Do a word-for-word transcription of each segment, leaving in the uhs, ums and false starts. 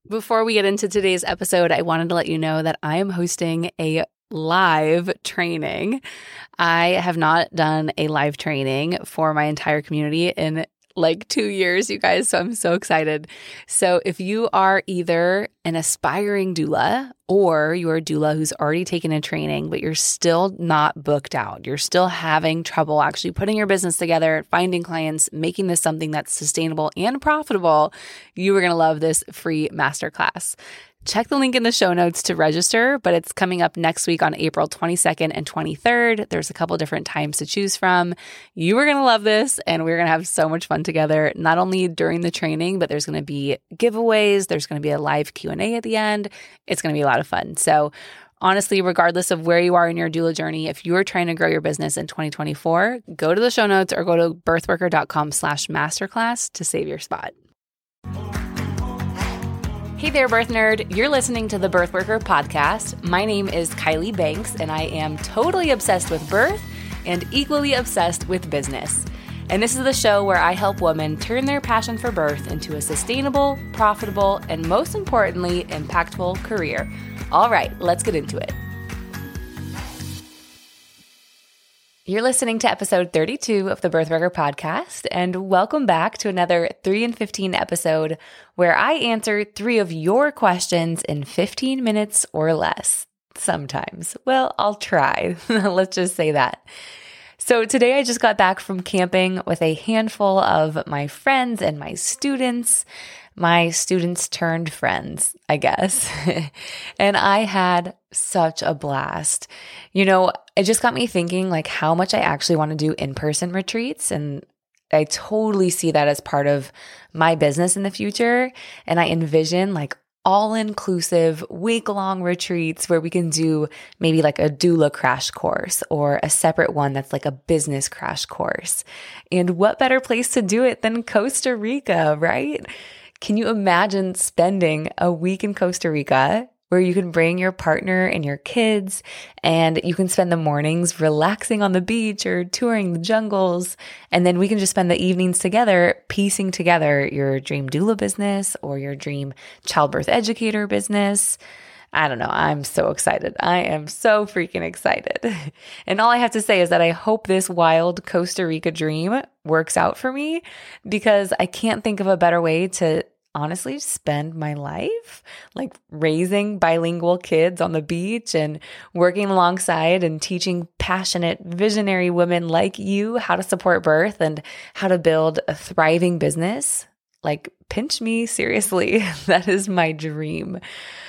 Before we get into today's episode, I wanted to let you know that I am hosting a live training. I have not done a live training for my entire community in like two years, you guys. So I'm so excited. So if you are either an aspiring doula or you're a doula who's already taken a training, but you're still not booked out, you're still having trouble actually putting your business together, finding clients, making this something that's sustainable and profitable, you are going to love this free masterclass. Check the link in the show notes to register, but it's coming up next week on April twenty-second and twenty-third. There's a couple different times to choose from. You are going to love this, and we're going to have so much fun together, not only during the training, but there's going to be giveaways. There's going to be a live Q and A at the end. It's going to be a lot of fun. So honestly, regardless of where you are in your doula journey, if you are trying to grow your business in twenty twenty-four, go to the show notes or go to birthworker.com slash masterclass to save your spot. Hey there, birth nerd. You're listening to the Birthworker podcast. My name is Kylie Banks, and I am totally obsessed with birth and equally obsessed with business. And this is the show where I help women turn their passion for birth into a sustainable, profitable, and most importantly, impactful career. All right, let's get into it. You're listening to episode thirty-two of the Birthworker podcast, and welcome back to another three in fifteen episode where I answer three of your questions in fifteen minutes or less. Sometimes. Well, I'll try. Let's just say that. So today I just got back from camping with a handful of my friends and my students. My students turned friends, I guess. And I had such a blast. You know, it just got me thinking like how much I actually want to do in-person retreats. And I totally see that as part of my business in the future. And I envision like all-inclusive week-long retreats where we can do maybe like a doula crash course or a separate one that's like a business crash course. And what better place to do it than Costa Rica, right? Can you imagine spending a week in Costa Rica where you can bring your partner and your kids and you can spend the mornings relaxing on the beach or touring the jungles, and then we can just spend the evenings together piecing together your dream doula business or your dream childbirth educator business? I don't know. I'm so excited. I am so freaking excited. And all I have to say is that I hope this wild Costa Rica dream works out for me, because I can't think of a better way to honestly spend my life, like raising bilingual kids on the beach and working alongside and teaching passionate, visionary women like you how to support birth and how to build a thriving business. Like, pinch me, seriously. That is my dream.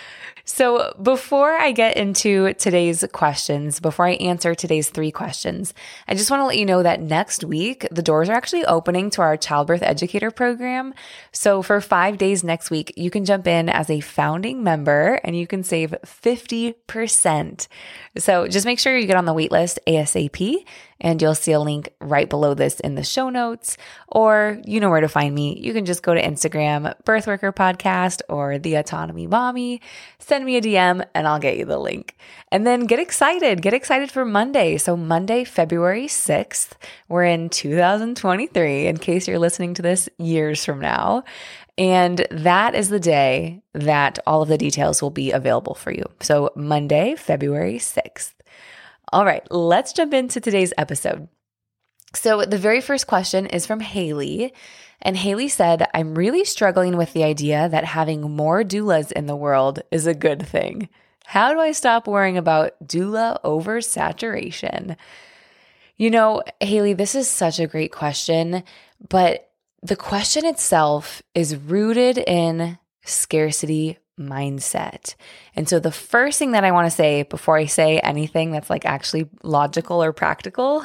So before I get into today's questions, before I answer today's three questions, I just want to let you know that next week, the doors are actually opening to our childbirth educator program. So for five days next week, you can jump in as a founding member and you can save fifty percent. So just make sure you get on the wait list ASAP, and you'll see a link right below this in the show notes, or you know where to find me. You can just go to Instagram, Birthworker Podcast, or The Autonomy Mommy. Send me a D M and I'll get you the link. And then get excited. Get excited for Monday. So Monday, February sixth, we're in two thousand twenty-three, in case you're listening to this years from now. And that is the day that all of the details will be available for you. So Monday, February sixth. All right, let's jump into today's episode. So the very first question is from Haley. And Haley said, I'm really struggling with the idea that having more doulas in the world is a good thing. How do I stop worrying about doula oversaturation? You know, Haley, this is such a great question, but the question itself is rooted in scarcity mindset. And so the first thing that I want to say before I say anything that's like actually logical or practical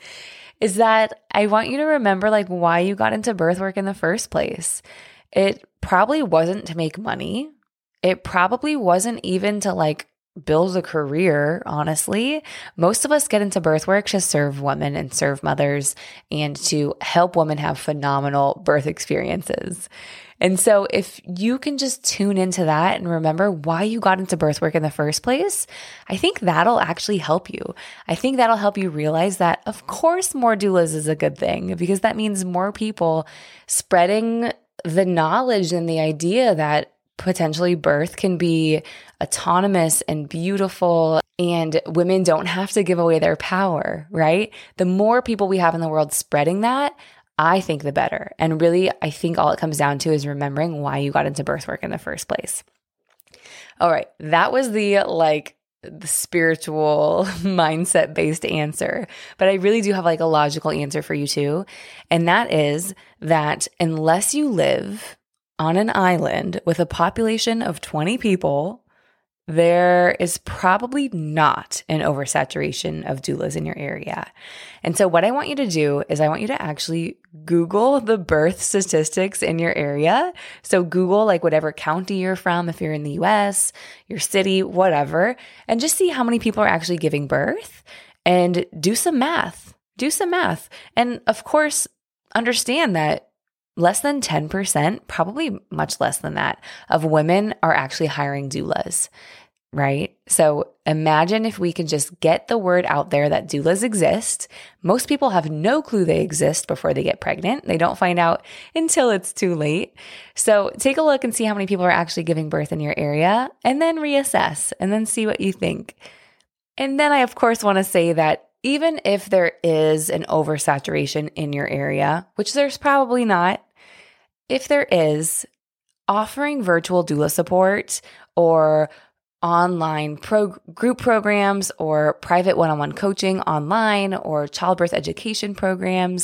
is that I want you to remember like why you got into birth work in the first place. It probably wasn't to make money. It probably wasn't even to like build a career, honestly. Most of us get into birth work to serve women and serve mothers and to help women have phenomenal birth experiences. And so if you can just tune into that and remember why you got into birth work in the first place, I think that'll actually help you. I think that'll help you realize that, of course, more doulas is a good thing, because that means more people spreading the knowledge and the idea that potentially birth can be autonomous and beautiful, and women don't have to give away their power, right? The more people we have in the world spreading that, I think the better. And really, I think all it comes down to is remembering why you got into birth work in the first place. All right, that was the like the spiritual mindset based answer, but I really do have like a logical answer for you too. And that is that unless you live on an island with a population of twenty people, there is probably not an oversaturation of doulas in your area. And so what I want you to do is I want you to actually Google the birth statistics in your area. So Google like whatever county you're from, if you're in the U S, your city, whatever, and just see how many people are actually giving birth and do some math. Do some math. And of course, understand that less than ten percent, probably much less than that, of women are actually hiring doulas, right? So imagine if we could just get the word out there that doulas exist. Most people have no clue they exist before they get pregnant. They don't find out until it's too late. So take a look and see how many people are actually giving birth in your area, and then reassess and then see what you think. And then I, of course, want to say that even if there is an oversaturation in your area, which there's probably not, if there is, offering virtual doula support or online pro- group programs or private one-on-one coaching online or childbirth education programs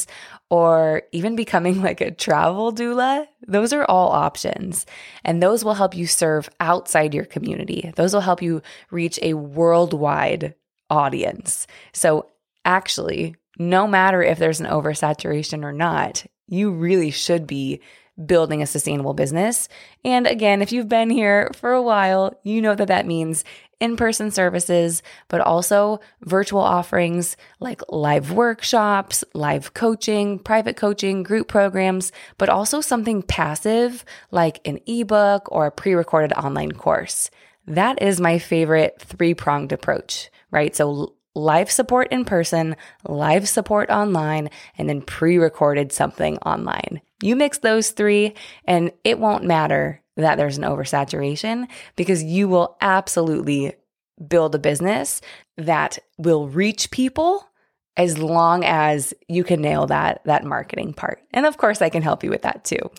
or even becoming like a travel doula, those are all options. And those will help you serve outside your community. Those will help you reach a worldwide audience. So actually, no matter if there's an oversaturation or not, you really should be building a sustainable business. And again, if you've been here for a while, you know that that means in-person services, but also virtual offerings like live workshops, live coaching, private coaching, group programs, but also something passive like an ebook or a pre-recorded online course. That is my favorite three-pronged approach, right? So live support in person, live support online, and then pre-recorded something online. You mix those three and it won't matter that there's an oversaturation because you will absolutely build a business that will reach people as long as you can nail that, that marketing part. And of course, I can help you with that too.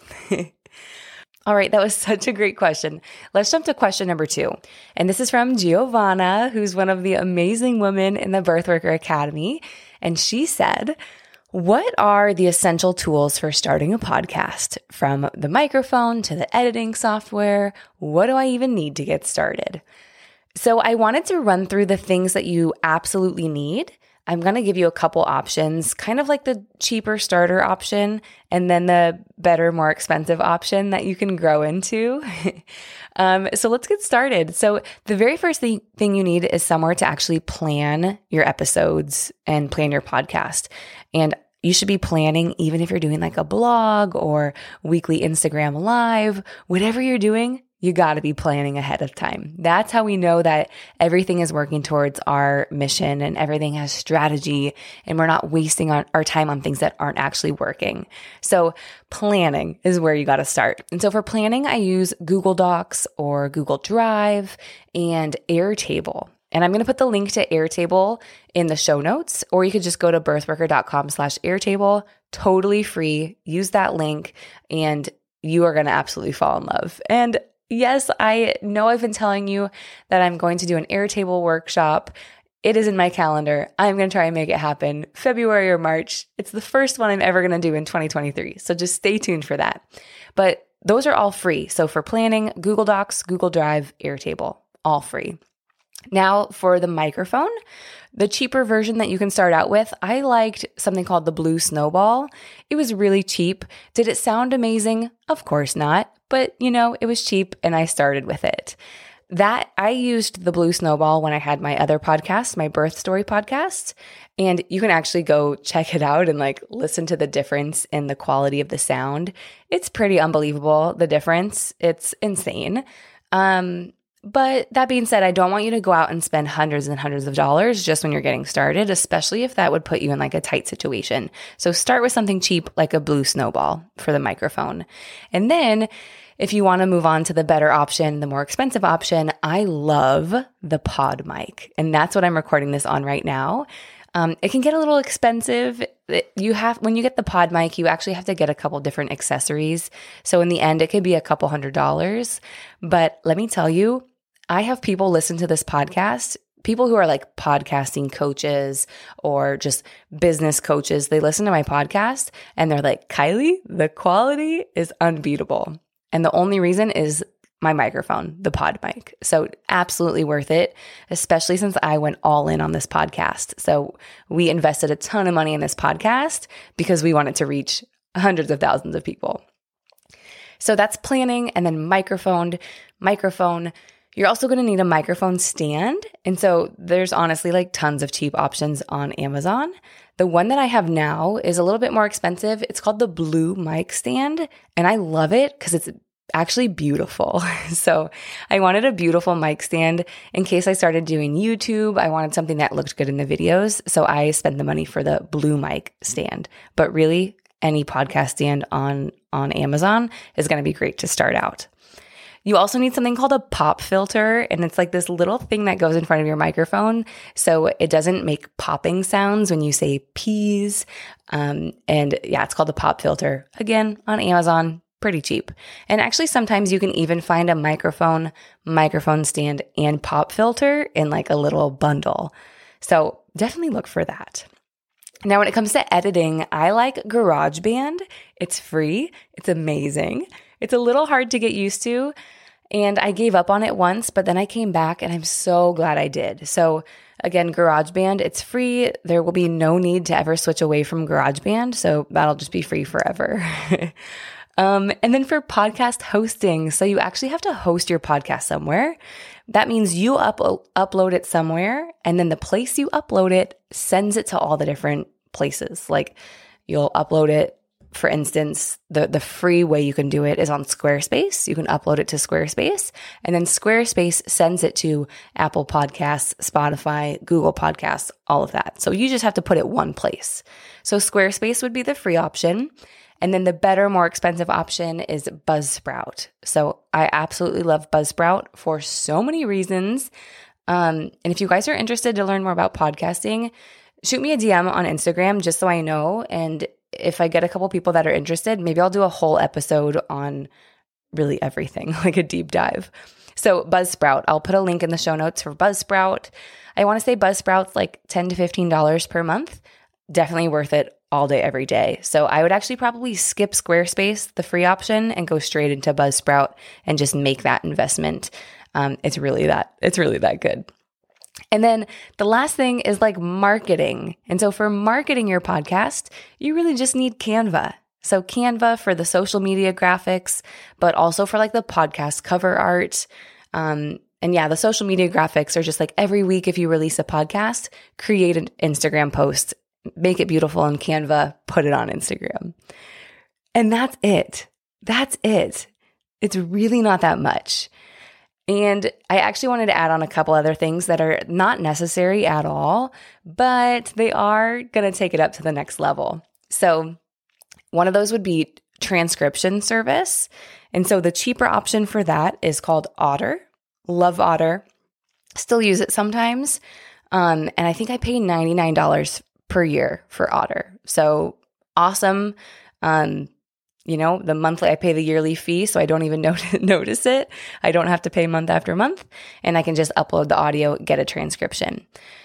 All right, that was such a great question. Let's jump to question number two. And this is from Giovanna, who's one of the amazing women in the Birthworker Academy. And she said, what are the essential tools for starting a podcast? From the microphone to the editing software, what do I even need to get started? So I wanted to run through the things that you absolutely need. I'm going to give you a couple options, kind of like the cheaper starter option and then the better, more expensive option that you can grow into. um, so let's get started. So the very first thing, thing you need is somewhere to actually plan your episodes and plan your podcast. And you should be planning even if you're doing like a blog or weekly Instagram live, whatever you're doing, you got to be planning ahead of time. That's how we know that everything is working towards our mission and everything has strategy and we're not wasting our, our time on things that aren't actually working. So planning is where you got to start. And so for planning, I use Google Docs or Google Drive and Airtable. And I'm going to put the link to Airtable in the show notes, or you could just go to birthworker.com slash Airtable, totally free. Use that link and you are going to absolutely fall in love. And yes, I know I've been telling you that I'm going to do an Airtable workshop. It is in my calendar. I'm going to try and make it happen February or March. It's the first one I'm ever going to do in twenty twenty-three. So just stay tuned for that. But those are all free. So for planning, Google Docs, Google Drive, Airtable, all free. Now for the microphone, the cheaper version that you can start out with, I liked something called the Blue Snowball. It was really cheap. Did it sound amazing? Of course not. But, you know, it was cheap and I started with it. That I used the Blue Snowball when I had my other podcast, my Birth Story podcast. And you can actually go check it out and like listen to the difference in the quality of the sound. It's pretty unbelievable, the difference. It's insane. Um, But that being said, I don't want you to go out and spend hundreds and hundreds of dollars just when you're getting started, especially if that would put you in like a tight situation. So start with something cheap like a Blue Snowball for the microphone. And then If you want to move on to the better option, the more expensive option, I love the pod mic. And that's what I'm recording this on right now. Um, it can get a little expensive. You have, when you get the pod mic, you actually have to get a couple different accessories. So in the end, it could be a couple hundred dollars. But let me tell you, I have people listen to this podcast, people who are like podcasting coaches or just business coaches. They listen to my podcast and they're like, Kylie, the quality is unbeatable. And the only reason is my microphone, the pod mic. So absolutely worth it, especially since I went all in on this podcast. So we invested a ton of money in this podcast because we wanted to reach hundreds of thousands of people. So that's planning, and then microphone, microphone. You're also going to need a microphone stand. And so there's honestly like tons of cheap options on Amazon. The one that I have now is a little bit more expensive. It's called the Blue Mic Stand, and I love it because it's actually beautiful. So I wanted a beautiful mic stand in case I started doing YouTube. I wanted something that looked good in the videos. So I spent the money for the Blue Mic Stand. But really, any podcast stand on, on Amazon is going to be great to start out. You also need something called a pop filter, and it's like this little thing that goes in front of your microphone so it doesn't make popping sounds when you say peas. Um, and yeah, it's called the pop filter. Again, on Amazon. Pretty cheap. And actually sometimes you can even find a microphone, microphone stand, and pop filter in like a little bundle. So definitely look for that. Now, when it comes to editing, I like GarageBand. It's free. It's amazing. It's a little hard to get used to. And I gave up on it once, but then I came back and I'm so glad I did. So again, GarageBand, it's free. There will be no need to ever switch away from GarageBand. So that'll just be free forever. Um, and then for podcast hosting, so you actually have to host your podcast somewhere. That means you up- upload it somewhere, and then the place you upload it sends it to all the different places. Like you'll upload it, for instance, the, the free way you can do it is on Squarespace. You can upload it to Squarespace, and then Squarespace sends it to Apple Podcasts, Spotify, Google Podcasts, all of that. So you just have to put it one place. So Squarespace would be the free option. And then the better, more expensive option is Buzzsprout. So I absolutely love Buzzsprout for so many reasons. Um, and if you guys are interested to learn more about podcasting, shoot me a D M on Instagram just so I know. And if I get a couple people that are interested, maybe I'll do a whole episode on really everything, like a deep dive. So Buzzsprout, I'll put a link in the show notes for Buzzsprout. I want to say Buzzsprout's like ten to fifteen dollars per month. Definitely worth it all day, every day. So I would actually probably skip Squarespace, the free option, and go straight into Buzzsprout and just make that investment. Um, it's really that, it's really that good. And then the last thing is like marketing. And so for marketing your podcast, you really just need Canva. So Canva for the social media graphics, but also for like the podcast cover art. Um, and yeah, the social media graphics are just like every week if you release a podcast, create an Instagram post, make it beautiful in Canva, put it on Instagram. And that's it. That's it. It's really not that much. And I actually wanted to add on a couple other things that are not necessary at all, but they are going to take it up to the next level. So one of those would be transcription service. And so the cheaper option for that is called Otter. Love Otter. Still use it sometimes. Um, and I think I pay ninety-nine dollars per year for Otter. So awesome. Um, you know, the monthly, I pay the yearly fee, so I don't even not- notice it. I don't have to pay month after month, and I can just upload the audio, get a transcription.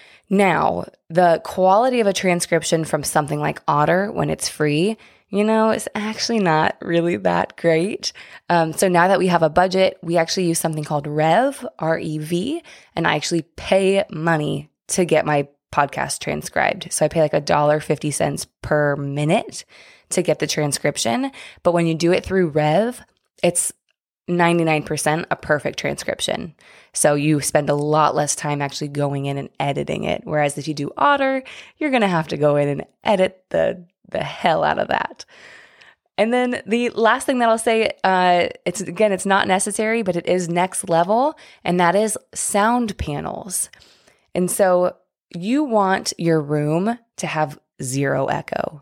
Now, the quality of a transcription from something like Otter when it's free, you know, is actually not really that great. Um, so now that we have a budget, we actually use something called Rev, R E V, and I actually pay money to get my podcast transcribed. So I pay like a dollar fifty cents per minute to get the transcription. But when you do it through Rev, it's ninety-nine percent a perfect transcription. So you spend a lot less time actually going in and editing it. Whereas if you do Otter, you're going to have to go in and edit the, the hell out of that. And then the last thing that I'll say, uh, it's again, it's not necessary, but it is next level, and that is sound panels. And so you want your room to have zero echo.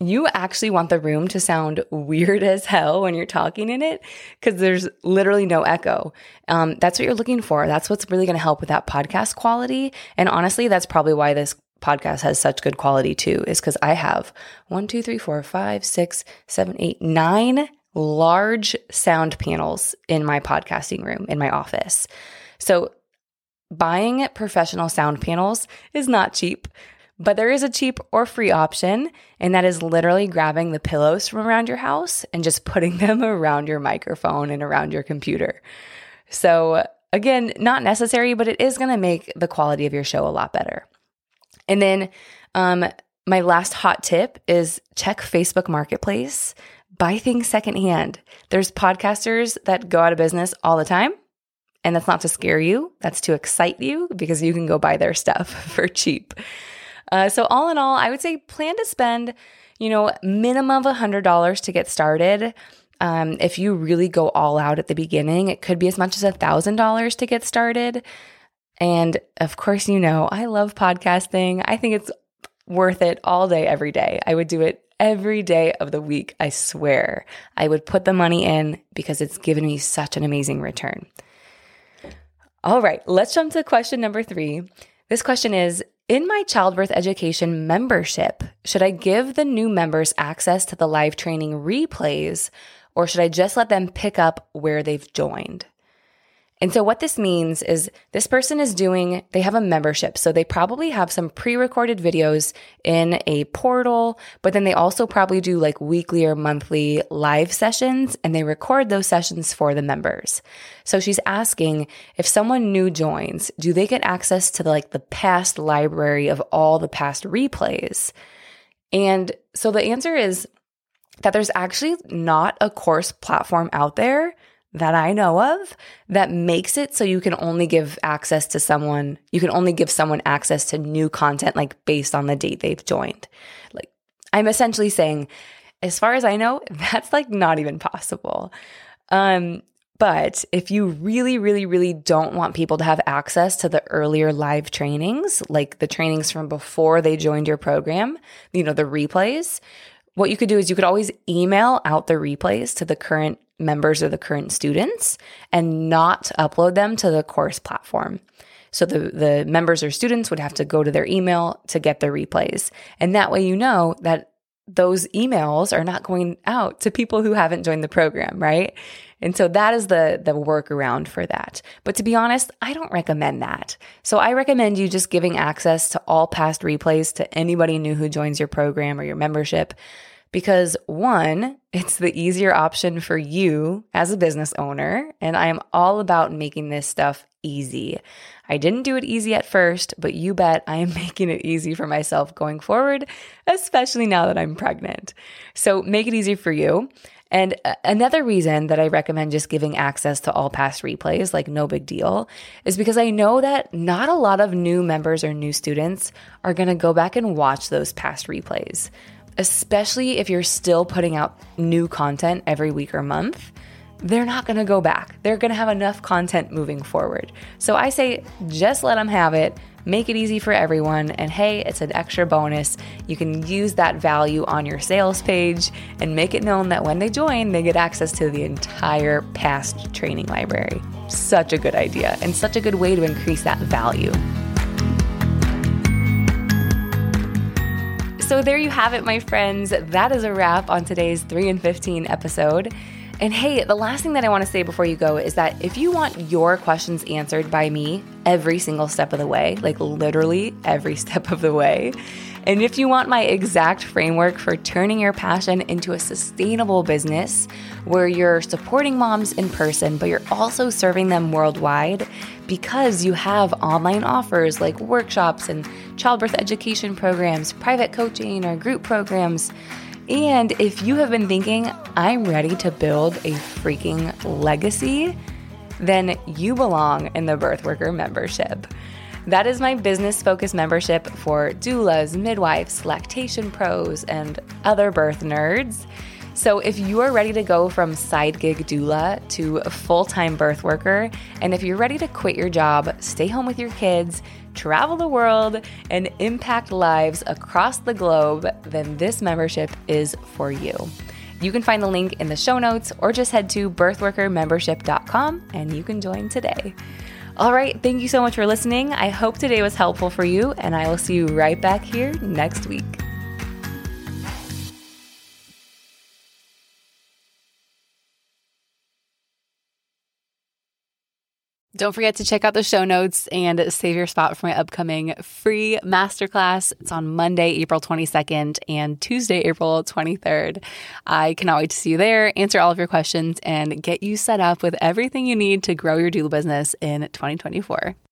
you actually want the room to sound weird as hell when you're talking in it because there's literally no echo. Um, that's what you're looking for. That's what's really going to help with that podcast quality. And honestly, that's probably why this podcast has such good quality too, is because I have one, two, three, four, five, six, seven, eight, nine large sound panels in my podcasting room in my office. So buying professional sound panels is not cheap, but there is a cheap or free option, and that is literally grabbing the pillows from around your house and just putting them around your microphone and around your computer. So again, not necessary, but it is going to make the quality of your show a lot better. And then um, my last hot tip is check Facebook Marketplace. Buy things secondhand. There's podcasters that go out of business all the time. And that's not to scare you. That's to excite you because you can go buy their stuff for cheap. Uh, so all in all, I would say plan to spend, you know, minimum of one hundred dollars to get started. Um, if you really go all out at the beginning, it could be as much as one thousand dollars to get started. And of course, you know, I love podcasting. I think it's worth it all day, every day. I would do it every day of the week, I swear. I would put the money in because it's given me such an amazing return. All right, let's jump to question number three. This question is, in my childbirth education membership, should I give the new members access to the live training replays, or should I just let them pick up where they've joined? And so what this means is this person is doing, they have a membership. So they probably have some pre-recorded videos in a portal, but then they also probably do like weekly or monthly live sessions, and they record those sessions for the members. So she's asking, if someone new joins, do they get access to the, like the past library of all the past replays? And so the answer is that there's actually not a course platform out there that I know of that makes it so you can only give access to someone, you can only give someone access to new content like based on the date they've joined. Like I'm essentially saying, as far as I know, that's like not even possible. Um, but if you really, really, really don't want people to have access to the earlier live trainings, like the trainings from before they joined your program, you know, the replays, what you could do is you could always email out the replays to the current members or the current students and not upload them to the course platform. So the, the members or students would have to go to their email to get the replays. And that way you know that those emails are not going out to people who haven't joined the program, right? And so that is the, the workaround for that. But to be honest, I don't recommend that. So I recommend you just giving access to all past replays to anybody new who joins your program or your membership. Because one, it's the easier option for you as a business owner, and I am all about making this stuff easy. I didn't do it easy at first, but you bet I am making it easy for myself going forward, especially now that I'm pregnant. So make it easy for you. And another reason that I recommend just giving access to all past replays, like no big deal, is because I know that not a lot of new members or new students are going to go back and watch those past replays. Especially if you're still putting out new content every week or month, they're not going to go back. They're going to have enough content moving forward. So I say just let them have it, make it easy for everyone, and hey, it's an extra bonus. You can use that value on your sales page and make it known that when they join, they get access to the entire past training library. Such a good idea and such a good way to increase that value. So there you have it, my friends. That is a wrap on today's three in fifteen episode. And hey, the last thing that I want to say before you go is that if you want your questions answered by me every single step of the way, like literally every step of the way, and if you want my exact framework for turning your passion into a sustainable business where you're supporting moms in person, but you're also serving them worldwide because you have online offers like workshops and childbirth education programs, private coaching or group programs, and if you have been thinking, I'm ready to build a freaking legacy, then you belong in the Birthworker membership. That is my business-focused membership for doulas, midwives, lactation pros, and other birth nerds. So if you are ready to go from side gig doula to a full-time birth worker, and if you're ready to quit your job, stay home with your kids, travel the world, and impact lives across the globe, then this membership is for you. You can find the link in the show notes or just head to birth worker membership dot com and you can join today. All right, thank you so much for listening. I hope today was helpful for you, and I will see you right back here next week. Don't forget to check out the show notes and save your spot for my upcoming free masterclass. It's on Monday, April twenty-second and Tuesday, April twenty-third. I cannot wait to see you there, answer all of your questions, and get you set up with everything you need to grow your doula business in twenty twenty-four.